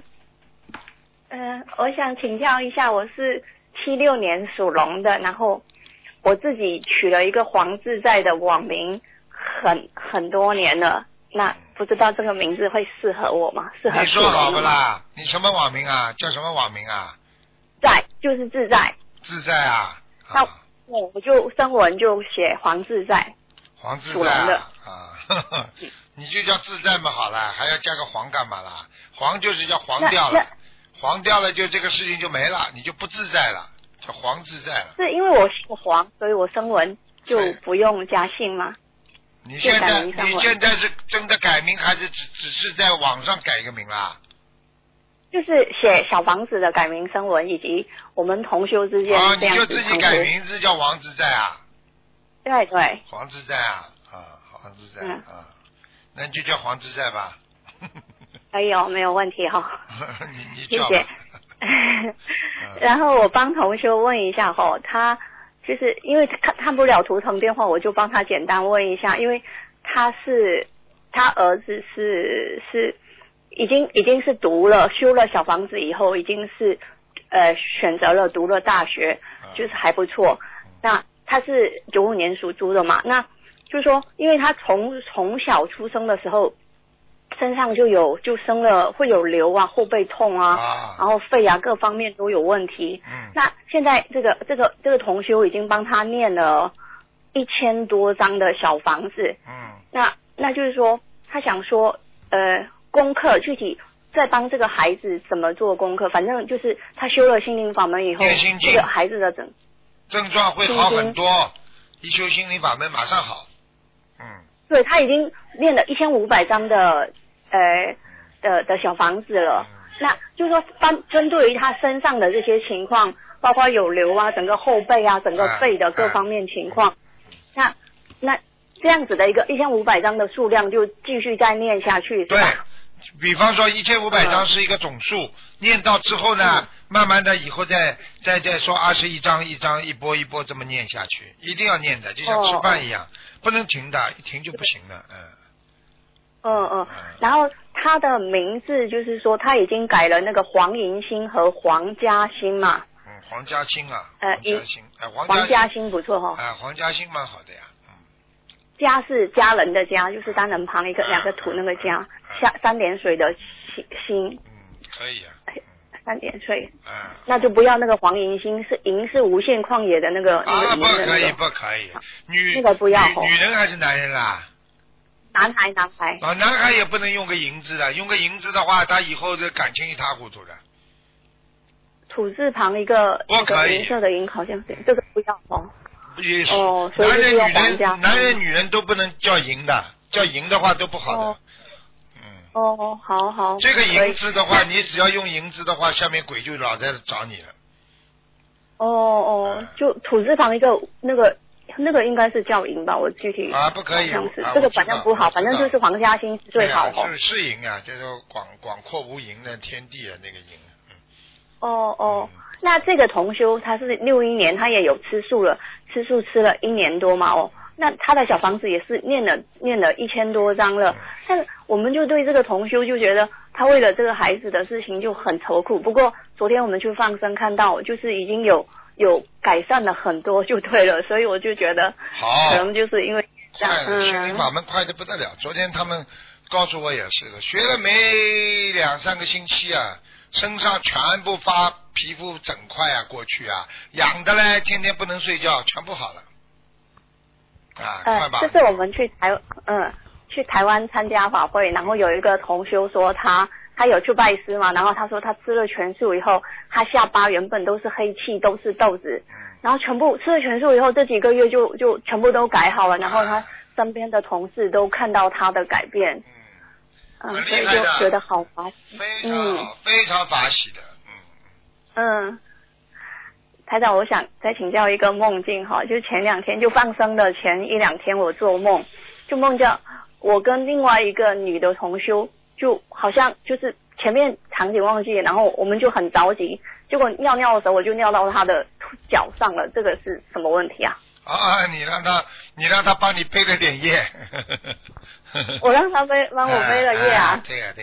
我想请教一下，我是76年属龙的，然后我自己取了一个黄自在的网名，很多年了，那不知道这个名字会适合我吗？适合你说好不啦？你什么网名啊？叫什么网名啊？ 就是自在。 自在啊？ 那我就声纹就写黄自在。 黄自在啊，你就叫自在嘛好了，还要加个黄干嘛啦？黄就是叫黄掉了，黄掉了就这个事情就没了，你就不自在了，叫黄自在了。 是因为我姓黄，所以我声纹就不用加姓吗？ 你现在是真的改名，还是只是在网上改一个名啦？ 就是写小房子的改名声纹，以及我们同修之间这样子。 你就自己改名字叫王自在啊？ 对。 黄自在啊，黄自在啊，那你就叫黄自在吧。 可以哦，没有问题哈。 谢谢。然后我帮同修问一下哈，他就是因为他看不了图腾电话，我就帮他简单问一下，因为他儿子是已经是读了修了小房子以后，已经是选择了读了大学，就是还不错。那他是95年属猪的嘛，那就是说，因为他从小出生的时候，身上就生了会有瘤啊，后背痛啊，然后肺啊各方面都有问题。那现在这个同修已经帮他念了1000多张的小房子。那就是说，他想说，功课具体再帮这个孩子怎么做功课，反正就是他修了心灵法门以后，这个孩子的症状会好很多，一修心灵法门马上好。 对，他已经练了1500张的小房子了。那就是说针对于他身上的这些情况，包括有瘤啊，整个后背啊，整个肺的各方面情况，那这样子的一个1500张的数量就继续再念下去，是吧？ 对，比方说1500张是一个总数，念到之后呢，慢慢的以后再说21张一张一波一波这么念下去，一定要念的，就像吃饭一样，不能停的，一停就不行了。 然后他的名字就是说他已经改了那个黄银星和黄嘉欣嘛。 黄嘉欣啊。 黄嘉欣不错哈。 黄嘉欣蛮好的呀。 嘉是家人的家，就是单人旁2个土那个嘉，3点水的心。 可以啊。 3点水。那就不要那个黄银星，是银是无限旷野的那个。 不可以。 那个不要。 女人还是男人啦？ 男孩。 男孩也不能用个银字的，用个银字的话，他以后的感情一塌糊涂的。 土字旁一个银色的银，好像是这个不要哦。所以就是要皇家。 男人女人都不能叫银的，叫银的话都不好的。 好。 这个银字的话，你只要用银字的话，下面鬼就老在找你了。就土字旁一个那个应该是叫银吧，我具体不可以， 这个反正不好，反正就是黄嘉欣是最好的。 是银啊，就是广阔无垠的天地的那个银。 那这个同修他是61年，他也有吃素了，吃1年多嘛那他的小房子也是念了1000多张了，但我们就对这个同修就觉得他为了这个孩子的事情就很愁苦。不过昨天我们去放生看到，就是已经有改善了很多就对了，所以我就觉得可能就是因为这样。 心灵法门快得不得了，昨天他们告诉我也是的，学了没2-3个星期啊，身上全部发皮肤整块啊，过去啊痒的嘞，天天不能睡觉，全部好了。快吧。 这是我们去台湾参加法会，然后有一个同修说他有去拜师嘛，然后他说他吃了全素以后，他下巴原本都是黑气，都是痘子，然后全部吃了全素以后，这几个月就全部都改好了，然后他身边的同事都看到他的改变。 很厉害的， 所以就觉得好法喜， 非常法喜的， 台长，我想再请教一个梦境哈，就前2天就放生的前1-2天，我做梦就梦见我跟另外一个女的同修，就好像就是前面场景忘记，然后我们就很着急，结果尿尿的时候我就尿到她的脚上了，这个是什么问题啊？ 你让他帮你背了点业。 我让他帮我背了业啊？ 对呀。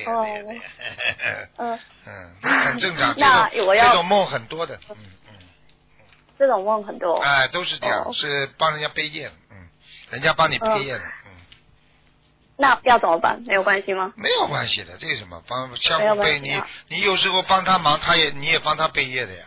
很正常。这种梦很多的。 这种梦很多。 都是这样，是帮人家背业，人家帮你背业的， 那要怎么办？没有关系吗？ 没有关系的，这是什么？相互背，你有时候帮他忙，你也帮他背业的呀，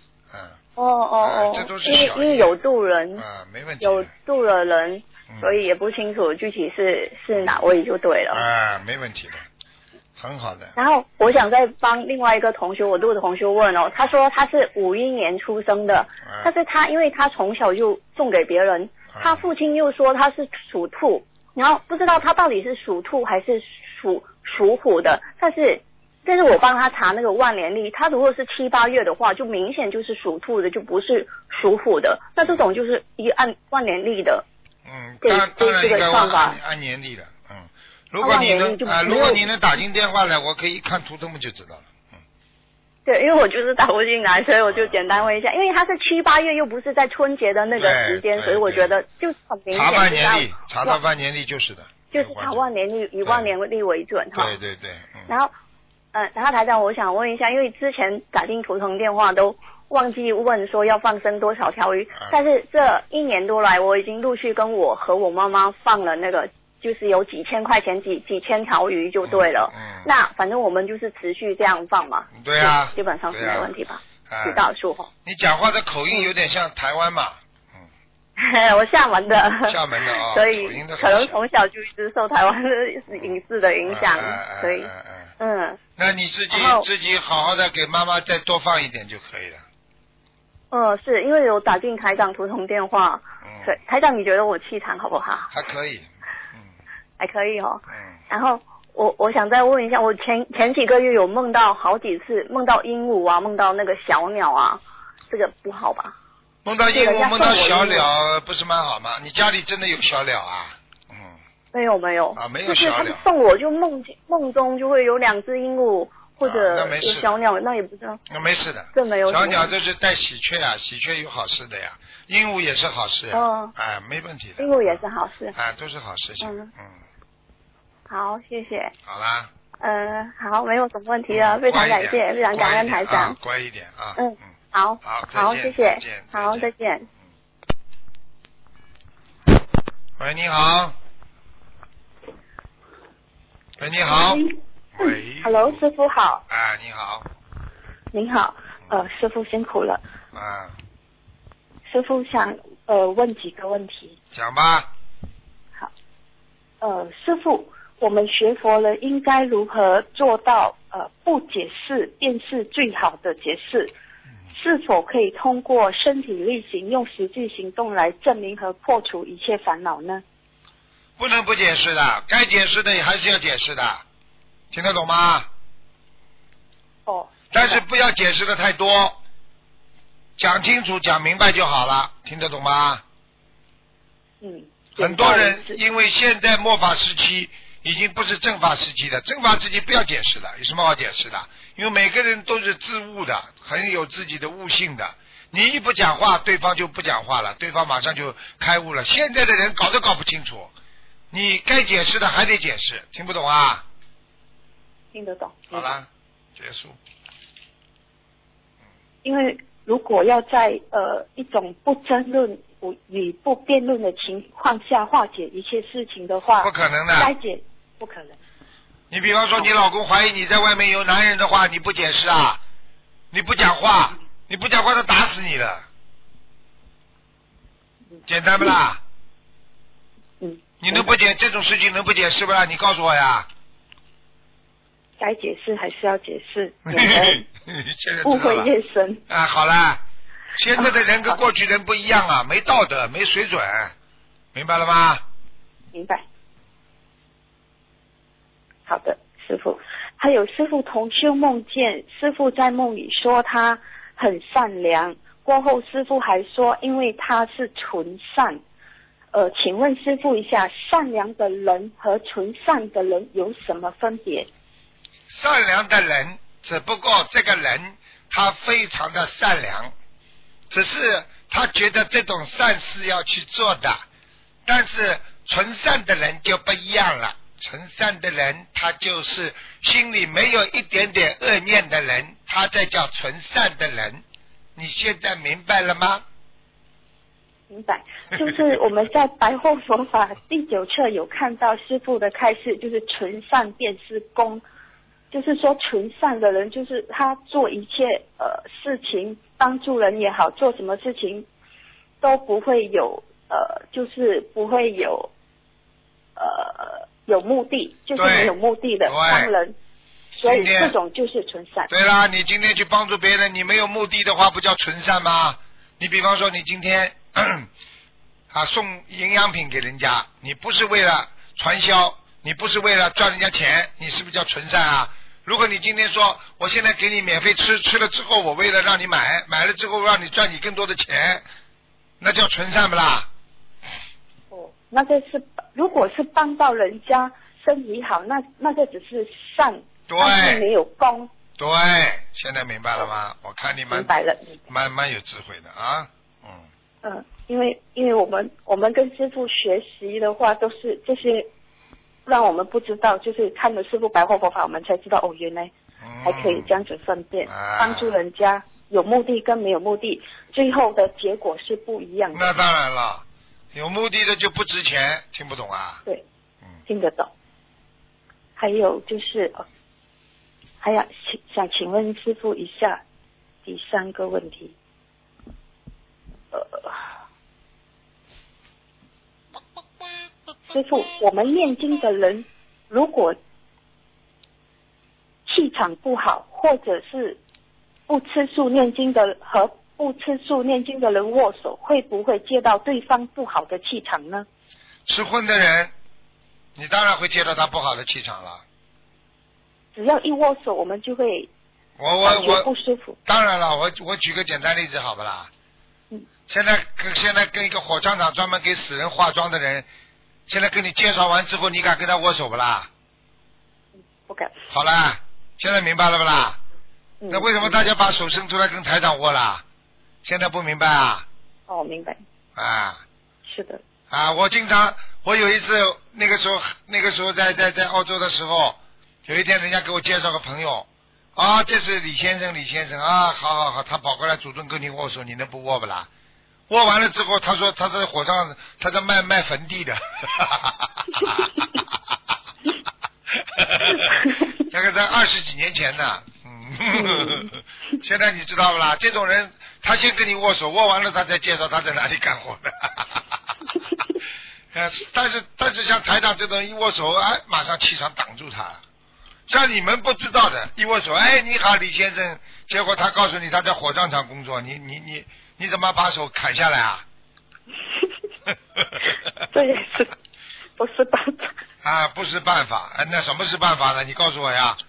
这都是小因为有渡人没问题， 有渡了人，所以也不清楚具体是哪位就对了。 没问题的，很好的。 然后我想再帮另外一个同学，我度的同学问他说他是51年出生的，但是因为他从小就送给别人，他父亲又说他是属兔，然后不知道他到底是属兔还是属虎的，但是我帮他查那个万年历，他如果是7、8月的话，就明显就是属兔的，就不是属虎的。那这种就是按万年历的， 当然应该按年历的，如果你能打进电话来，我可以一看图腾就知道了。 对，因为我就是打不进来，所以我就简单问一下，因为他是7、8月，又不是在春节的那个时间，所以我觉得就很明显。 查到万年历就是的。 就是查万年历，以万年历为准哈。 对。 然后台长，我想问一下，因为之前打进图腾电话都忘记问说要放生多少条鱼，但是这1年多来，我已经陆续跟我和我妈妈放了那个，就是有几千块钱几千条鱼就对了。那反正我们就是持续这样放嘛。 对啊， 基本上是没问题吧？是大数哈。 你讲话的口音有点像台湾嘛？ 我厦门的，所以可能从小就一直受台湾的影视的影响，所以那你自己好好的给妈妈再多放一点就可以了。是因为有打进台长图腾电话，对，台长你觉得我气场好不好？ 还可以， 还可以哦。然后我想再问一下，我前几个月有梦到好几次，梦到鹦鹉啊，梦到那个小鸟啊，这个不好吧？ 梦到鹦鹉，梦到小鸟，不是蛮好吗？你家里真的有小鸟啊？ 没有没有小鸟。 就是他送我，就梦中就会有2只鹦鹉或者有小鸟，那也不知道。 那没事的， 这没有。 小鸟就是带喜鹊啊，喜鹊有好事的呀，鹦鹉也是好事呀。没问题的。 鹦鹉也是好事。 都是好事情。 好，谢谢。 好啦。 好，没有什么问题了，非常感谢，非常感恩台长。 乖一点啊。 好，谢谢。好，再见。 喂，你好。喂，你好。喂。 Hello， 师傅好。 你好。 您好，师傅辛苦了。师傅想问几个问题。 讲吧。 好。师傅，我们学佛了，应该如何做到不解释便是最好的解释？是否可以通过身体力行，用实际行动来证明和破除一切烦恼呢？ 不能不解释的，该解释的也还是要解释的，听得懂吗？但是不要解释的太多，讲清楚讲明白就好了，听得懂吗？很多人因为现在末法时期已经不是正法时期的，正法时期不要解释的，有什么好解释的？因为每个人都是自悟的，很有自己的悟性的，你一不讲话，对方就不讲话了，对方马上就开悟了。现在的人搞都搞不清楚，你该解释的还得解释，听不懂啊？ 听得懂。 好了，结束。 因为如果要在一种不争论与不辩论的情况下化解一切事情的话， 不可能的。 该解不可能。 你比方说，你老公怀疑你在外面有男人的话，你不解释啊？你不讲话，他打死你了。简单不啦？你能不解这种事情能不解释不啦？你告诉我呀。 该解释还是要解释，误会越深。 好啦，现在的人跟过去人不一样啊，没道德，没水准，明白了吗？ 明白。好的， 师父。还有师父同修梦见师父在梦里说他很善良，过后师父还说因为他是纯善。请问师父一下，善良的人和纯善的人有什么分别？ 善良的人，只不过这个人他非常的善良，只是他觉得这种善事要去做的。但是纯善的人就不一样了，纯善的人他就是心里没有一点点恶念的人，他才叫纯善的人。你现在明白了吗？ 明白，就是我们在白话佛法第9册有看到师父的开示，就是纯善便是功，就是说纯善的人就是他做一切事情帮助人也好，做什么事情都不会有就是不会有有目的，就是没有目的的帮人，所以这种就是纯善。 对啦，你今天去帮助别人，你没有目的的话不叫纯善吗？你比方说你今天送营养品给人家，你不是为了传销，你不是为了赚人家钱，你是不是叫纯善啊？如果你今天说我现在给你免费吃，吃了之后我为了让你买，买了之后让你赚你更多的钱，那叫纯善不啦？ 那个是如果是帮到人家生意好，那个只是善，但是没有功。 对，现在明白了吗？我看你明白了， 蛮有智慧的啊。 因为我们跟师父学习的话，都是这些让我们不知道，就是看了师父白话佛法，我们才知道原来还可以这样子分辨，帮助人家有目的跟没有目的，最后的结果是不一样的。 那当然了，有目的的就不值钱，听不懂啊？ 对，听得懂。还有就是还要想请问师父一下第3个问题。师父，我们念经的人如果气场不好，或者是不吃素念经的和不吃素念经的人握手，会不会接到对方不好的气场呢？ 吃荤的人，你当然会接到他不好的气场了。 只要一握手，我们就会感觉不舒服。 当然了，我举个简单例子好不啦？现在跟一个火葬场专门给死人化妆的人，现在跟你介绍完之后，你敢跟他握手不啦？ 不敢。 好啦，现在明白了不啦？那为什么大家把手伸出来跟台长握啦？现在不明白啊？ 明白。是的。 我有一次那个时候在澳洲的时候，有一天人家给我介绍个朋友，这是李先生好，他跑过来主动跟你握手，你能不握不啦？握完了之后，他说他在火葬，他在卖坟地的，大概在20几年前呢。现在你知道不啦？这种人，他先跟你握手，握完了他再介绍他在哪里干活的。但是像台长这种一握手，马上气场挡住他。像你们不知道的，一握手，你好李先生，结果他告诉你他在火葬场工作，你怎么把手砍下来啊？ 这也是不是办法不是办法。那什么是办法呢？你告诉我呀。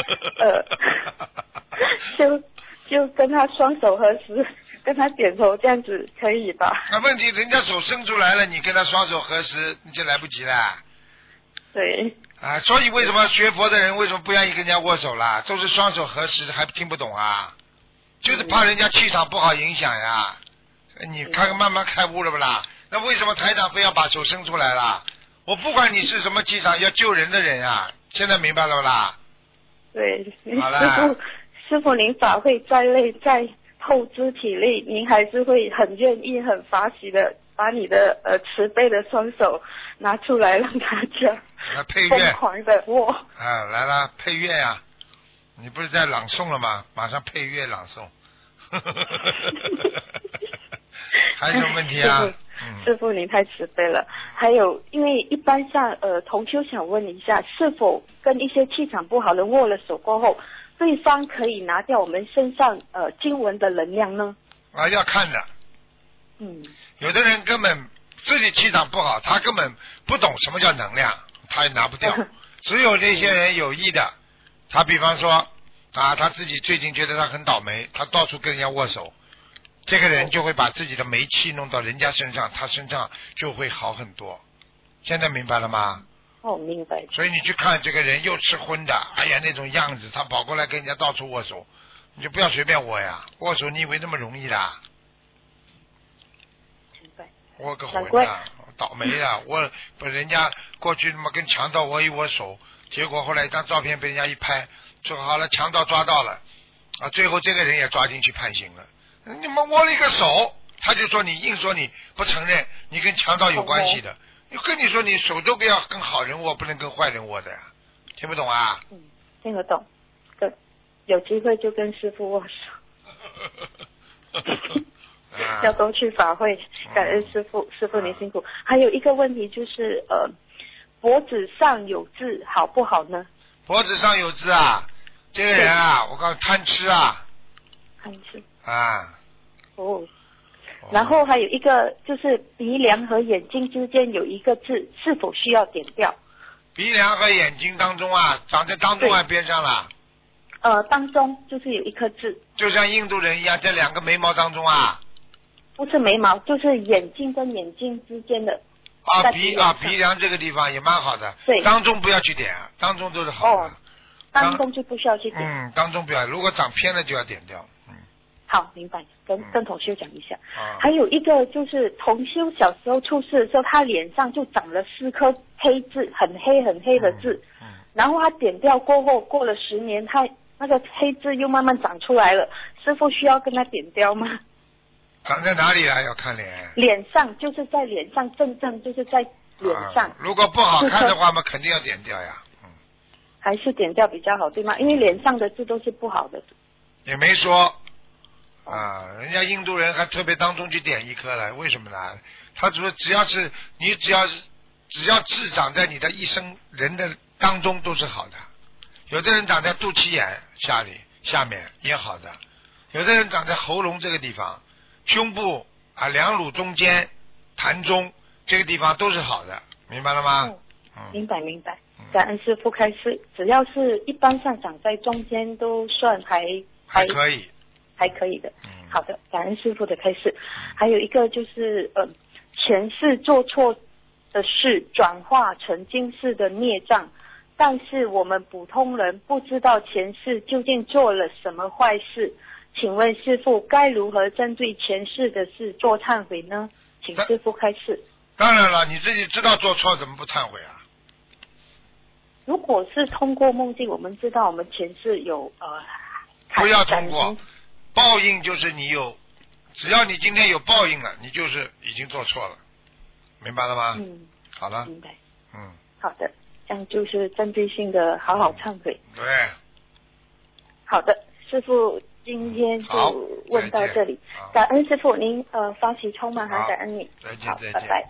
就跟他双手合十，跟他点头，这样子可以吧？ 问题人家手伸出来了，你跟他双手合十，你就来不及了。 对。 所以为什么学佛的人为什么不愿意跟人家握手啦？都是双手合十，还听不懂啊？就是怕人家气场不好影响呀。你看慢慢开悟了不啦？那为什么台长非要把手伸出来啦？我不管你是什么气场，要救人的人啊！现在明白了不啦？ 对， 好了。 师父您法会再累再透支体力，您还是会很愿意很法喜的把你的慈悲的双手拿出来让大家疯狂的握。 来了，配乐呀！你不是在朗诵了吗？马上配乐朗诵。还有什么问题啊？ 师父您太慈悲了。还有，因为一般上同修想问一下，是否跟一些气场不好的人握了手过后，对方可以拿掉我们身上经文的能量呢？ 要看的。有的人根本自己气场不好，他根本不懂什么叫能量，他也拿不掉。 只有那些人有意的，他比方说他自己最近觉得他很倒霉，他到处跟人家握手，这个人就会把自己的霉气弄到人家身上，他身上就会好很多。现在明白了吗？ 明白。 所以你去看这个人又吃荤的，哎呀那种样子，他跑过来跟人家到处握手，你就不要随便握呀，握手你以为那么容易的？ 明白。 握个魂啊，倒霉的，我把人家过去他妈跟强盗握一握手，结果后来一张照片被人家一拍，说好了强盗抓到了啊，最后这个人也抓进去判刑了。你们握了一个手，他就说你硬说你不承认，你跟强盗有关系的。跟你说你手都不要跟好人握，不能跟坏人握的呀，听不懂啊？ 听得懂，有机会就跟师父握手。要多去法会，感恩师父，师父您辛苦。还有一个问题就是脖子上有痣好不好呢？ 脖子上有痣啊，这个人啊，我告诉贪吃啊。 贪吃啊。 然后还有一个就是鼻梁和眼睛之间有一个痣，是否需要点掉？ 鼻梁和眼睛当中啊，长在当中啊边上了。 当中就是有一颗痣。 就像印度人一样，在两个眉毛当中啊。 不是眉毛，就是眼睛跟眼睛之间的。 鼻梁这个地方也蛮好的。 对。 当中不要去点，当中都是好的。 当中就不需要去点。 当中不要，如果长偏了就要点掉。 好，明白。跟同修讲一下。还有一个就是同修小时候出事的时候，他脸上就长了4颗黑痣，很黑很黑的痣。然后他点掉过后，过了10年，他那个黑痣又慢慢长出来了。师父需要跟他点掉吗？ 长在哪里啊？要看脸。 脸上，就是在脸上，正就是在脸上。 如果不好看的话嘛，肯定要点掉呀。 还是点掉比较好，对吗？因为脸上的痣都是不好的。 也没说。人家印度人还特别当中去点1颗了，为什么呢？他说只要痣长在你的一生人的当中都是好的，有的人长在肚脐眼下面也好的，有的人长在喉咙这个地方、胸部两乳中间、痰中这个地方都是好的，明白了吗？ 明白。感恩师父开示，只要是一般上长在中间都算还可以。 还可以的。好的，感恩师父的开示。还有一个就是前世做错的事转化成今世的孽障，但是我们普通人不知道前世究竟做了什么坏事，请问师父该如何针对前世的事做忏悔呢？请师父开示。 当然了，你自己知道做错怎么不忏悔啊？ 如果是通过梦境，我们知道我们前世有不要通过。报应就是你有，只要你今天有报应了，你就是已经做错了，明白了吗？好了。 明白。好的，这样就是针对性的好好忏悔。 对。好的，师父今天就问到这里，感恩师父您发起充满，很感恩你。 再见， 拜拜。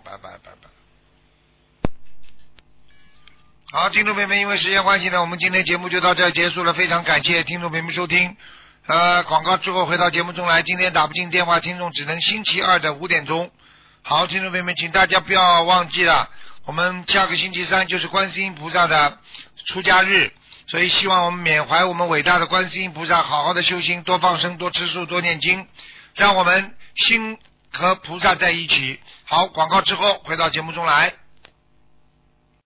好，听众朋友们，因为时间关系呢，我们今天节目就到这结束了，非常感谢听众朋友们收听。广告之后回到节目中来，今天打不进电话，听众只能星期2的5点钟。好，听众朋友们，请大家不要忘记了，我们下个星期3就是观世音菩萨的出家日，所以希望我们缅怀我们伟大的观世音菩萨，好好的修心，多放生，多吃素，多念经，让我们心和菩萨在一起。好，广告之后回到节目中来。